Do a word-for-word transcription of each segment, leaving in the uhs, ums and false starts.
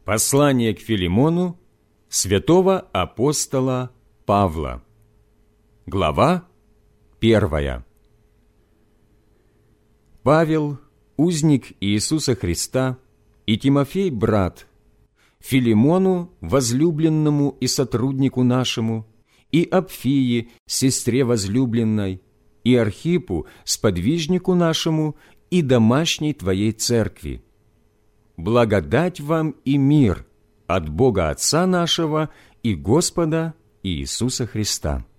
Послание к Филимону святого апостола Павла. Глава первая. Павел, узник Иисуса Христа, и Тимофей, брат, Филимону, возлюбленному и сотруднику нашему, и Апфии, сестре возлюбленной, и Архипу, сподвижнику нашему, и домашней твоей церкви. Благодать вам и мир от Бога Отца нашего и Господа Иисуса Христа.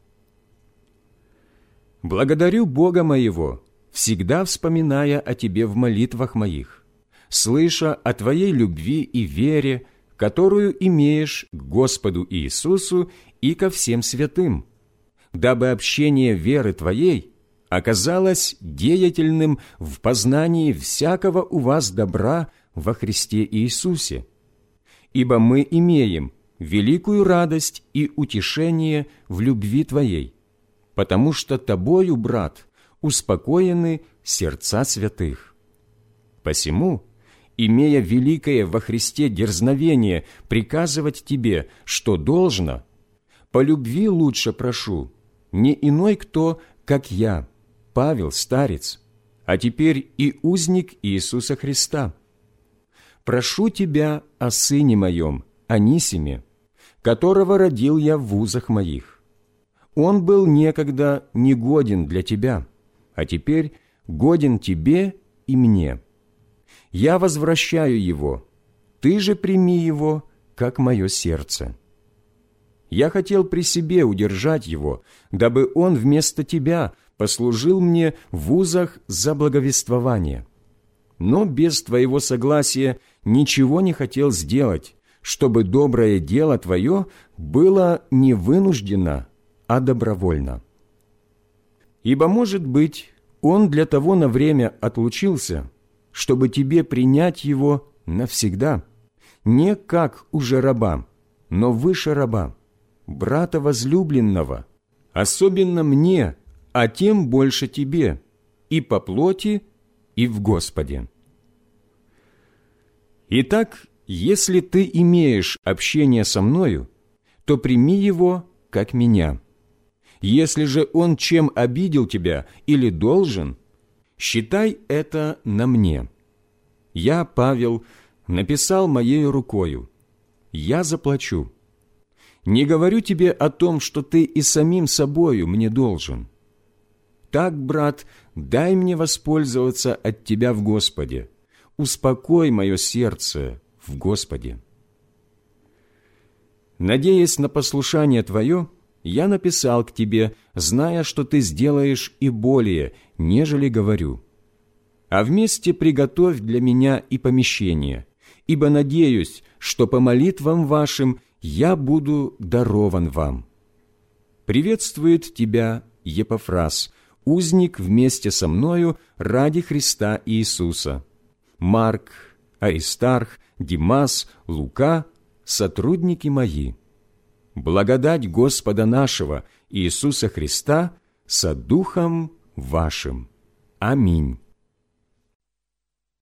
Благодарю Бога моего, всегда вспоминая о тебе в молитвах моих, слыша о твоей любви и вере, которую имеешь к Господу Иисусу и ко всем святым, дабы общение веры твоей оказалось деятельным в познании всякого у вас добра во Христе Иисусе. Ибо мы имеем великую радость и утешение в любви Твоей, потому что Тобою, брат, успокоены сердца святых. Посему, имея великое во Христе дерзновение приказывать Тебе, что должно, по любви лучше прошу, не иной кто, как я, Павел, старец, а теперь и узник Иисуса Христа. Прошу тебя о сыне моем, Анисиме, которого родил я в вузах моих. Он был некогда негоден для тебя, а теперь годен тебе и мне. Я возвращаю его, ты же прими его, как мое сердце. Я хотел при себе удержать его, дабы он вместо тебя послужил мне в вузах за благовествование. Но без твоего согласия ничего не хотел сделать, чтобы доброе дело твое было не вынуждено, а добровольно. Ибо, может быть, он для того на время отлучился, чтобы тебе принять его навсегда, не как уже раба, но выше раба, брата возлюбленного, особенно мне, а тем больше тебе, и по плоти, и в Господе. Итак, если ты имеешь общение со мною, то прими его, как меня. Если же он чем обидел тебя или должен, считай это на мне. Я, Павел, написал моею рукою. Я заплачу. Не говорю тебе о том, что ты и самим собою мне должен. Так, брат, дай мне воспользоваться от тебя в Господе. Успокой мое сердце в Господе. Надеясь на послушание твое, я написал к тебе, зная, что ты сделаешь и более, нежели говорю. А вместе приготовь для меня и помещение, ибо надеюсь, что по молитвам вашим я буду дарован вам. Приветствует тебя Епафрас, узник вместе со мною ради Христа Иисуса. Марк, Аристарх, Димас, Лука, сотрудники мои. Благодать Господа нашего Иисуса Христа со Духом вашим. Аминь.